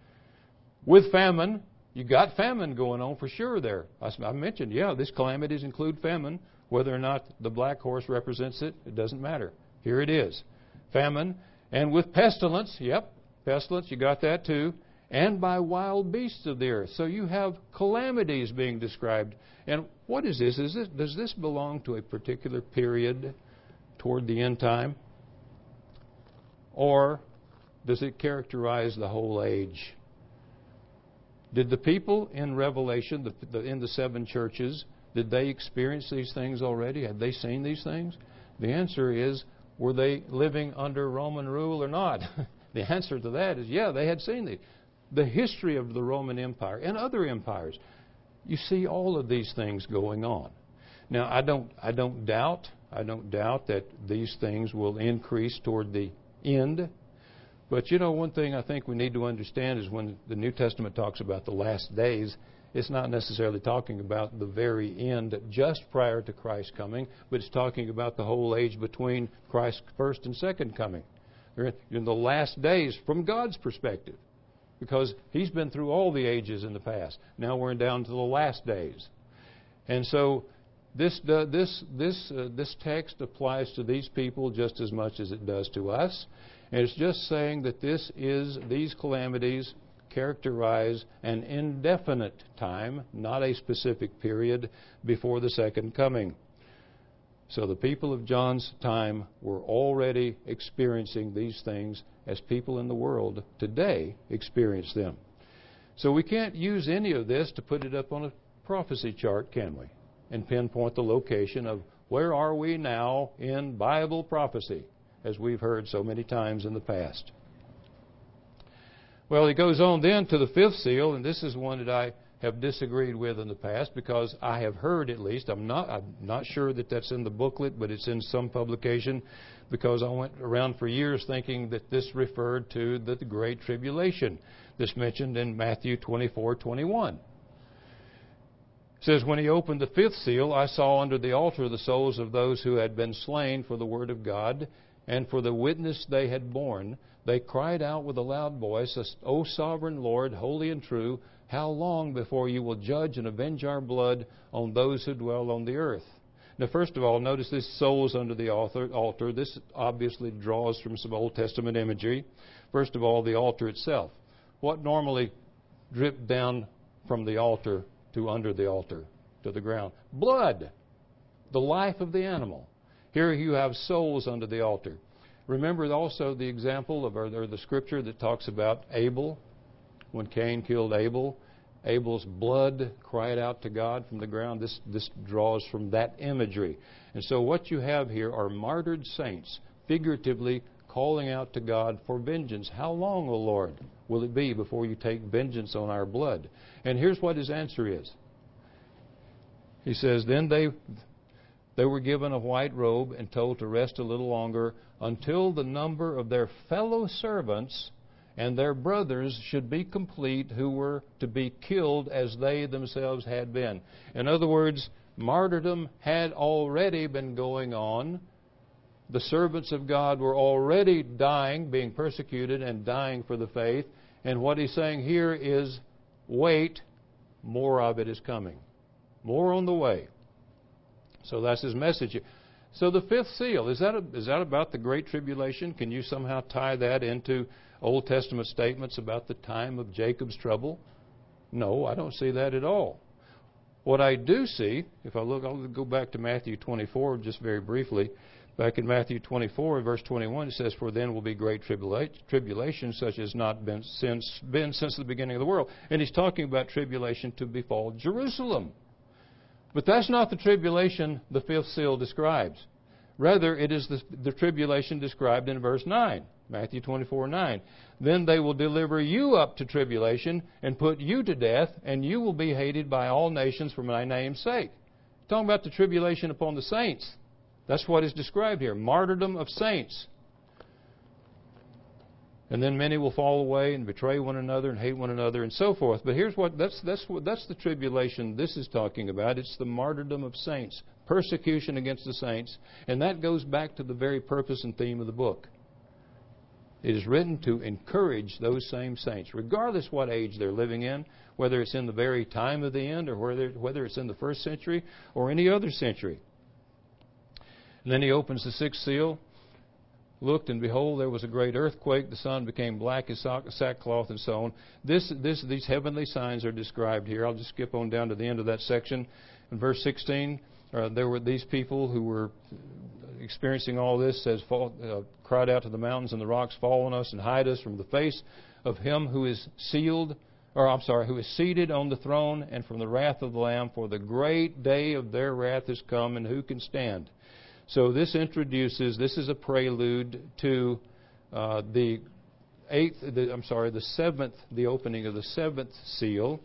With famine, you got famine going on for sure there. I, I mentioned, yeah, these calamities include famine. Whether or not the black horse represents it, it doesn't matter. Here it is. Famine. And with pestilence, yep, pestilence, you got that too. And by wild beasts of the earth. So you have calamities being described. And what is this? Is this does this belong to a particular period toward the end time? Or does it characterize the whole age? Did the people in Revelation, the, the, in the seven churches, did they experience these things already? Had they seen these things? The answer is, were they living under Roman rule or not? The answer to that is, yeah, they had seen these. The history of the Roman Empire and other empires, you see all of these things going on. Now, I don't, I don't doubt, I don't doubt that these things will increase toward the end. But you know, one thing I think we need to understand is when the New Testament talks about the last days, it's not necessarily talking about the very end just prior to Christ's coming, but it's talking about the whole age between Christ's first and second coming. They're in the last days from God's perspective, because He's been through all the ages in the past. Now we're down to the last days. And so this uh, this this uh, this text applies to these people just as much as it does to us. And it's just saying that this is these calamities characterize an indefinite time, not a specific period before the second coming. So the people of John's time were already experiencing these things as people in the world today experience them. So we can't use any of this to put it up on a prophecy chart, can we? And pinpoint the location of where are we now in Bible prophecy, as we've heard so many times in the past. Well, he goes on then to the fifth seal, and this is one that I have disagreed with in the past, because I have heard, at least, I'm not I'm not sure that that's in the booklet, but it's in some publication, because I went around for years thinking that this referred to the, the Great Tribulation, this mentioned in Matthew twenty-four twenty-one. It says, when he opened the fifth seal, I saw under the altar the souls of those who had been slain for the word of God and for the witness they had borne. They cried out with a loud voice, O sovereign Lord, holy and true, how long before you will judge and avenge our blood on those who dwell on the earth? Now, first of all, notice this souls under the altar. This obviously draws from some Old Testament imagery. First of all, the altar itself. What normally dripped down from the altar to under the altar, to the ground? Blood, the life of the animal. Here you have souls under the altar. Remember also the example of, or the scripture that talks about Abel, when Cain killed Abel, Abel's blood cried out to God from the ground. This, this draws from that imagery. And so what you have here are martyred saints, figuratively calling out to God for vengeance. How long, O Lord, will it be before you take vengeance on our blood? And here's what his answer is. He says, Then they, they were given a white robe and told to rest a little longer until the number of their fellow servants and their brothers should be complete, who were to be killed as they themselves had been. In other words, martyrdom had already been going on. The servants of God were already dying, being persecuted and dying for the faith. And what he's saying here is, wait, more of it is coming. More on the way. So that's his message here. So the fifth seal, is that, a, is that about the Great Tribulation? Can you somehow tie that into Old Testament statements about the time of Jacob's trouble? No, I don't see that at all. What I do see, if I look, I'll go back to Matthew twenty-four just very briefly. Back in Matthew twenty-four, verse twenty-one, it says, For then will be great tribula- tribulation, such as not been since, been since the beginning of the world. And he's talking about tribulation to befall Jerusalem. But that's not the tribulation the fifth seal describes. Rather, it is the, the tribulation described in verse nine, Matthew twenty-four nine. Then they will deliver you up to tribulation and put you to death, and you will be hated by all nations for my name's sake. Talking about the tribulation upon the saints. That's what is described here, martyrdom of saints. And then many will fall away and betray one another and hate one another and so forth. But here's what, that's, that's, what, that's the tribulation this is talking about. It's the martyrdom of saints, persecution against the saints. And that goes back to the very purpose and theme of the book. It is written to encourage those same saints, regardless what age they're living in, whether it's in the very time of the end or whether, whether it's in the first century or any other century. And then he opens the sixth seal. Looked, and behold, there was a great earthquake. The sun became black as sackcloth, and so on. This, this, these heavenly signs are described here. I'll just skip on down to the end of that section. In verse sixteen, uh, there were these people who were experiencing all this, says, fall, uh, cried out to the mountains and the rocks, fall on us and hide us from the face of him who is sealed, or I'm sorry, who is seated on the throne, and from the wrath of the Lamb, for the great day of their wrath is come, and who can stand? So this introduces, this is a prelude to uh, the eighth, the, I'm sorry, the seventh, the opening of the seventh seal.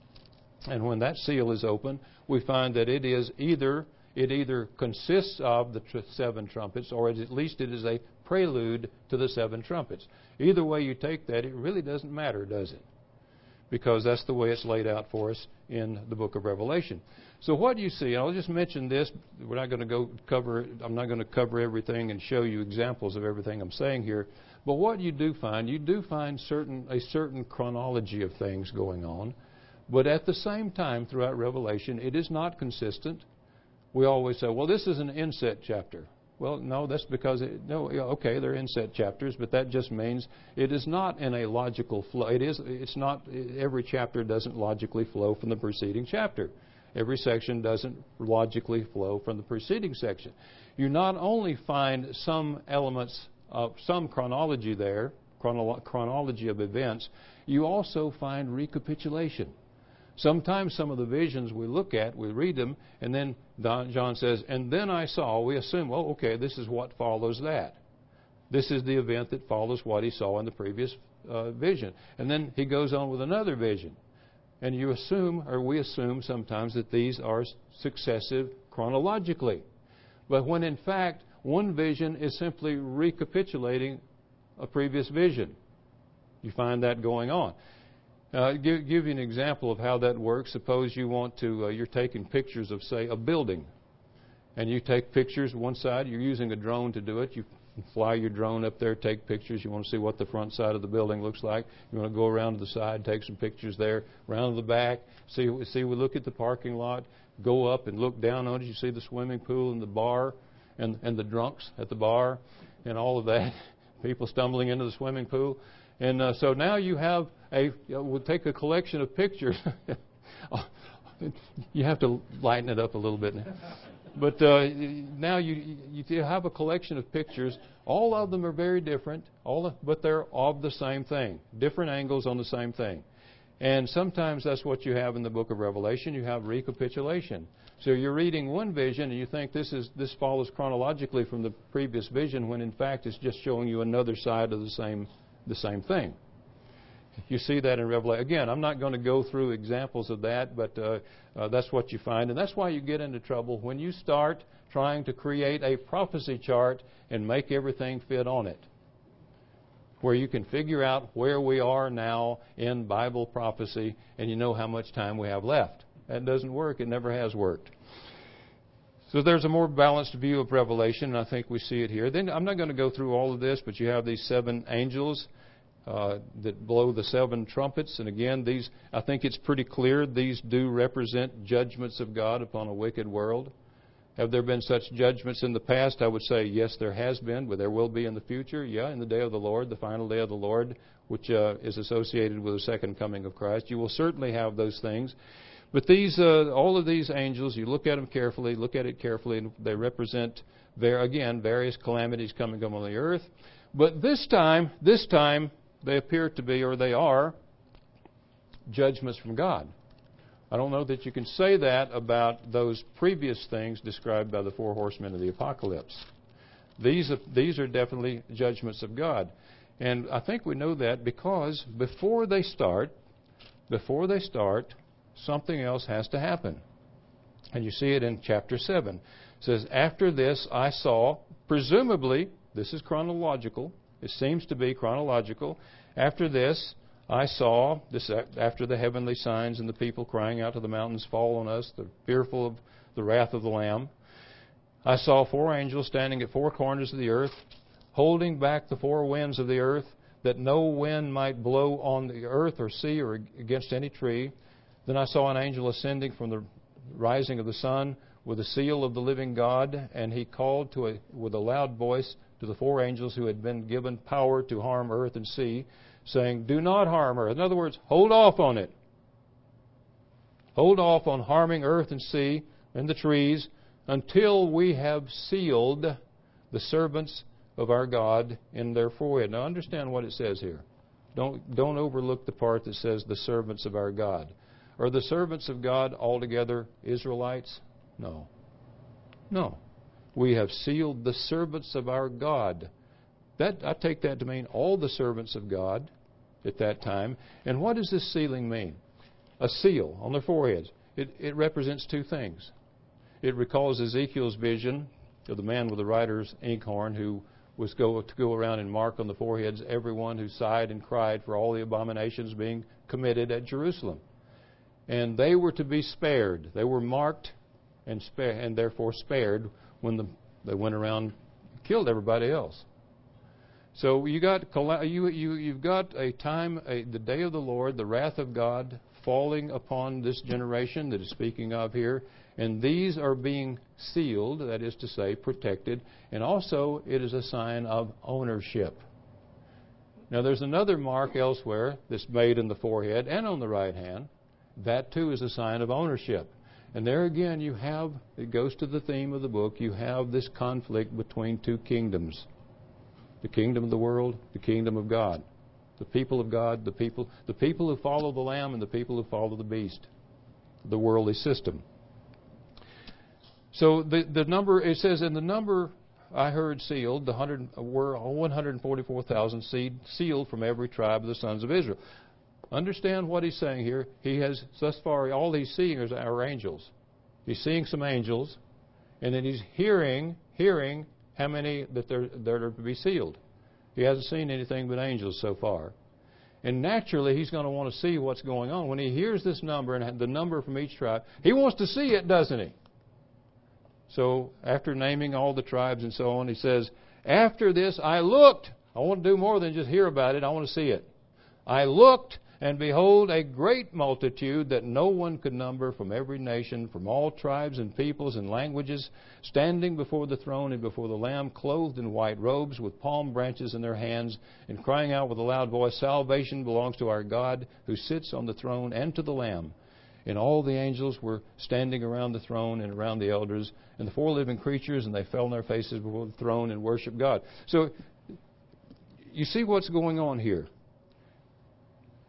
And when that seal is open, we find that it is either, it either consists of the tr- seven trumpets, or at least it is a prelude to the seven trumpets. Either way you take that, it really doesn't matter, does it? Because that's the way it's laid out for us in the book of Revelation. So what you see, and I'll just mention this, we're not going to go cover, I'm not going to cover everything and show you examples of everything I'm saying here, but what you do find, you do find certain a certain chronology of things going on, but at the same time throughout Revelation, it is not consistent. We always say, well, this is an inset chapter. Well, no, that's because, it, no, okay, they're inset chapters, but that just means it is not in a logical flow. It is, it's not, every chapter doesn't logically flow from the preceding chapter. Every section doesn't logically flow from the preceding section. You not only find some elements of some chronology there, chronolo- chronology of events, you also find recapitulation. Sometimes some of the visions we look at, we read them, and then Don, John says, and then I saw, we assume, well, okay, this is what follows that. This is the event that follows what he saw in the previous uh, vision. And then he goes on with another vision. And you assume, or we assume sometimes, that these are successive chronologically. But when in fact, one vision is simply recapitulating a previous vision. You find that going on. Uh, give, give you an example of how that works. Suppose you want to, uh, you're taking pictures of, say, a building. And you take pictures one side, you're using a drone to do it. You fly your drone up there, take pictures. You want to see what the front side of the building looks like. You want to go around to the side, take some pictures there. Around to the back, see, see we look at the parking lot, go up and look down on it. You see the swimming pool and the bar and, and the drunks at the bar and all of that. People stumbling into the swimming pool. And uh, so now you have a, we'll take a collection of pictures. You have to lighten it up a little bit now. But uh, now you, you have a collection of pictures. All of them are very different, all of, but they're of the same thing. Different angles on the same thing. And sometimes that's what you have in the book of Revelation. You have recapitulation. So you're reading one vision and you think this is this follows chronologically from the previous vision, when in fact it's just showing you another side of the same the same thing. You see that in Revelation. Again, I'm not going to go through examples of that, but uh, uh, that's what you find. And that's why you get into trouble when you start trying to create a prophecy chart and make everything fit on it, where you can figure out where we are now in Bible prophecy and you know how much time we have left. That doesn't work. It never has worked. So there's a more balanced view of Revelation, and I think we see it here. Then I'm not going to go through all of this, but you have these seven angels uh, that blow the seven trumpets. And again, these I think it's pretty clear these do represent judgments of God upon a wicked world. Have there been such judgments in the past? I would say yes, there has been, but there will be in the future. Yeah, in the day of the Lord, the final day of the Lord, which uh, is associated with the second coming of Christ. You will certainly have those things. But these, uh, all of these angels, you look at them carefully, look at it carefully, and they represent, ver- again, various calamities coming upon the earth. But this time, this time, they appear to be, or they are, judgments from God. I don't know that you can say that about those previous things described by the four horsemen of the apocalypse. These are, these are definitely judgments of God. And I think we know that because before they start, before they start, something else has to happen. And you see it in chapter seven. It says, after this I saw, presumably, this is chronological, it seems to be chronological, after this I saw, this after the heavenly signs and the people crying out to the mountains, fall on us, the fearful of the wrath of the Lamb. I saw four angels standing at four corners of the earth, holding back the four winds of the earth, that no wind might blow on the earth or sea or against any tree. Then I saw an angel ascending from the rising of the sun with the seal of the living God, and he called to a, with a loud voice to the four angels who had been given power to harm earth and sea, saying, do not harm earth. In other words, hold off on it. Hold off on harming earth and sea and the trees until we have sealed the servants of our God in their forehead. Now understand what it says here. Don't, don't overlook the part that says the servants of our God. Are the servants of God altogether Israelites? No. No. We have sealed the servants of our God. That I take that to mean all the servants of God at that time. And what does this sealing mean? A seal on their foreheads. It, it represents two things. It recalls Ezekiel's vision of the man with the writer's inkhorn who was go, to go around and mark on the foreheads everyone who sighed and cried for all the abominations being committed at Jerusalem. And they were to be spared. They were marked and spare, and therefore spared when the, they went around and killed everybody else. So you got you you you've got a time, a, the day of the Lord, the wrath of God falling upon this generation that is speaking of here, and these are being sealed, that is to say, protected, and also it is a sign of ownership. Now there's another mark elsewhere that's made in the forehead and on the right hand. That too is a sign of ownership. And there again you have, it goes to the theme of the book, you have this conflict between two kingdoms. The kingdom of the world, the kingdom of God. The people of God, the people the people who follow the Lamb and the people who follow the beast. The worldly system. So the, the number, it says, in the number I heard sealed, the hundred were one hundred forty-four thousand seed sealed from every tribe of the sons of Israel. Understand what he's saying here. He has, thus far, all he's seeing are, are angels. He's seeing some angels, and then he's hearing, hearing how many that they're, that are to be sealed. He hasn't seen anything but angels so far. And naturally, he's going to want to see what's going on. When he hears this number and the number from each tribe, he wants to see it, doesn't he? So after naming all the tribes and so on, he says, after this I looked. I want to do more than just hear about it. I want to see it. I looked, and behold, a great multitude that no one could number, from every nation, from all tribes and peoples and languages, standing before the throne and before the Lamb, clothed in white robes, with palm branches in their hands, and crying out with a loud voice, salvation belongs to our God, who sits on the throne, and to the Lamb. And all the angels were standing around the throne and around the elders and the four living creatures, and they fell on their faces before the throne and worshiped God. So you see what's going on here.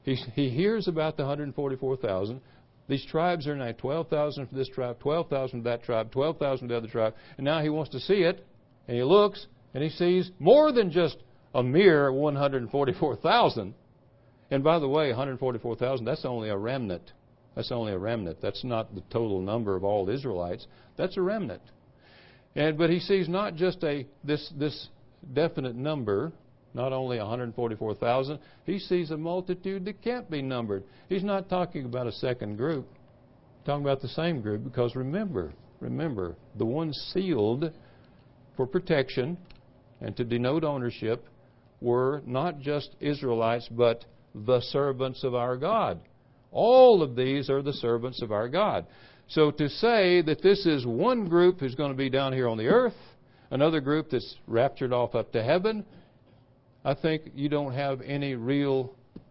He, he hears about the one hundred forty-four thousand. These tribes are now twelve thousand for this tribe, twelve thousand for that tribe, twelve thousand for the other tribe. And now he wants to see it, and he looks, and he sees more than just a mere one hundred forty-four thousand. And by the way, one hundred forty-four thousand, that's only a remnant. That's only a remnant. That's not the total number of all Israelites. That's a remnant. And but he sees not just a this this definite number, not only one hundred forty-four thousand, he sees a multitude that can't be numbered. He's not talking about a second group. He's talking about the same group, because remember, remember, the ones sealed for protection and to denote ownership were not just Israelites, but the servants of our God. All of these are the servants of our God. So to say that this is one group who's going to be down here on the earth, another group that's raptured off up to heaven, I think you don't have any real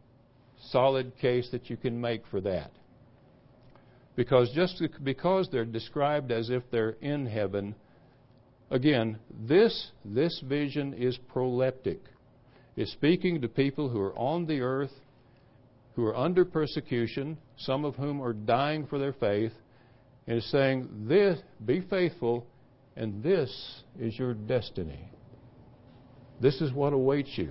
solid case that you can make for that. Because just because they're described as if they're in heaven, again, this, this vision is proleptic. It's speaking to people who are on the earth, who are under persecution, some of whom are dying for their faith, and is saying, this, be faithful, and this is your destiny. This is what awaits you.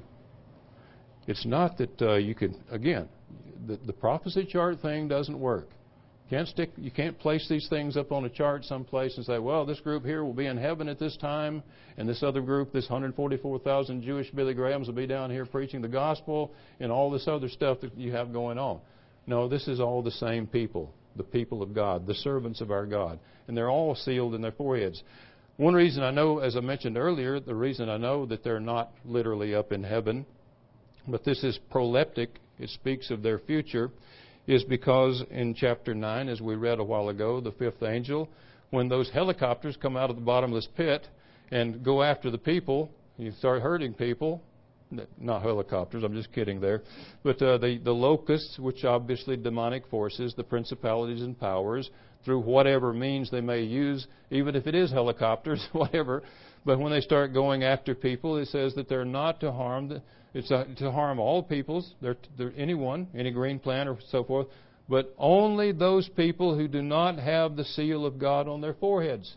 It's not that uh, you can, again, the, the prophecy chart thing doesn't work. Can't stick, you can't place these things up on a chart someplace and say, well, this group here will be in heaven at this time, and this other group, this one hundred forty-four thousand Jewish Billy Grahams, will be down here preaching the gospel and all this other stuff that you have going on. No, this is all the same people, the people of God, the servants of our God, and they're all sealed in their foreheads. One reason I know, as I mentioned earlier, the reason I know that they're not literally up in heaven, but this is proleptic, it speaks of their future, is because in chapter nine, as we read a while ago, the fifth angel, when those helicopters come out of the bottomless pit and go after the people, you start hurting people, not helicopters, I'm just kidding there, but uh, the, the locusts, which obviously demonic forces, the principalities and powers, through whatever means they may use, even if it is helicopters, whatever, but when they start going after people, it says that they're not to harm the It's uh, to harm all peoples, they're, they're anyone, any green plant or so forth, but only those people who do not have the seal of God on their foreheads.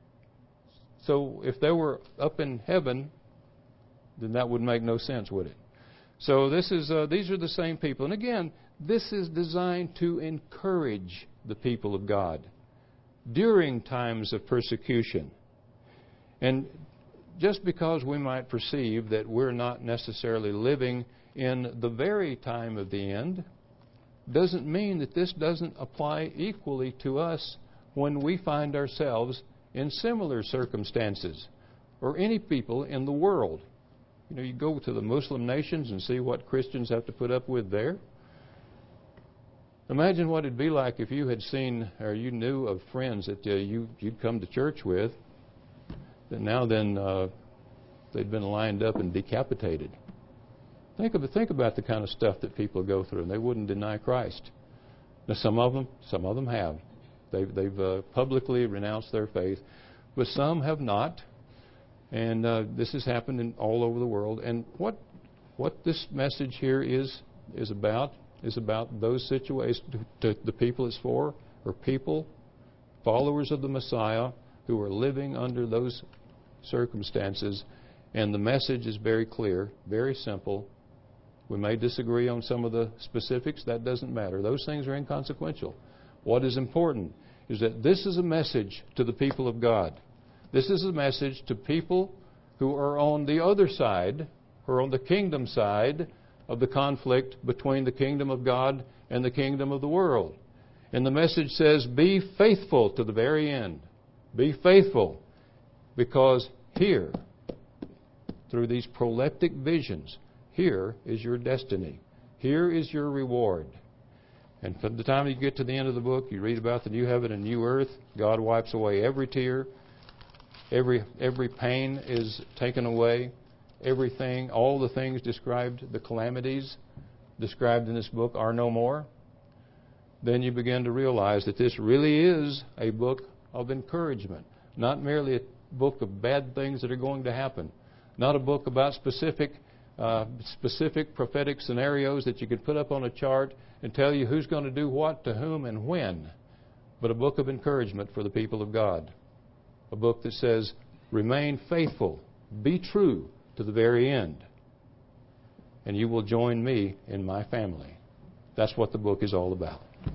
So if they were up in heaven, then that would make no sense, would it? So this is uh, these are the same people. And again, this is designed to encourage the people of God during times of persecution. And just because we might perceive that we're not necessarily living in the very time of the end, doesn't mean that this doesn't apply equally to us when we find ourselves in similar circumstances, or any people in the world. You know, you go to the Muslim nations and see what Christians have to put up with there. Imagine what it'd be like if you had seen, or you knew of friends that uh, you, you'd come to church with, that now then uh, they'd been lined up and decapitated. Think of think about the kind of stuff that people go through, and they wouldn't deny Christ. Now, some of them, some of them have. They've they've uh, publicly renounced their faith, but some have not. And uh, this has happened in all over the world. And what what this message here is is about is about those situations. To, to the people it's for, or people, followers of the Messiah, who are living under those circumstances. And the message is very clear, very simple. We may disagree on some of the specifics. That doesn't matter. Those things are inconsequential. What is important is that this is a message to the people of God. This is a message to people who are on the other side, who are on the kingdom side of the conflict between the kingdom of God and the kingdom of the world. And the message says, be faithful to the very end. Be faithful, because here, through these proleptic visions, here is your destiny. Here is your reward. And from the time you get to the end of the book, you read about the new heaven and new earth. God wipes away every tear. Every every pain is taken away. Everything, all the things described, the calamities described in this book are no more. Then you begin to realize that this really is a book of encouragement, not merely a book of bad things that are going to happen, not a book about specific uh, specific prophetic scenarios that you could put up on a chart and tell you who's going to do what to whom and when, but a book of encouragement for the people of God. A book that says, remain faithful, be true to the very end, and you will join me in my family. That's what the book is all about.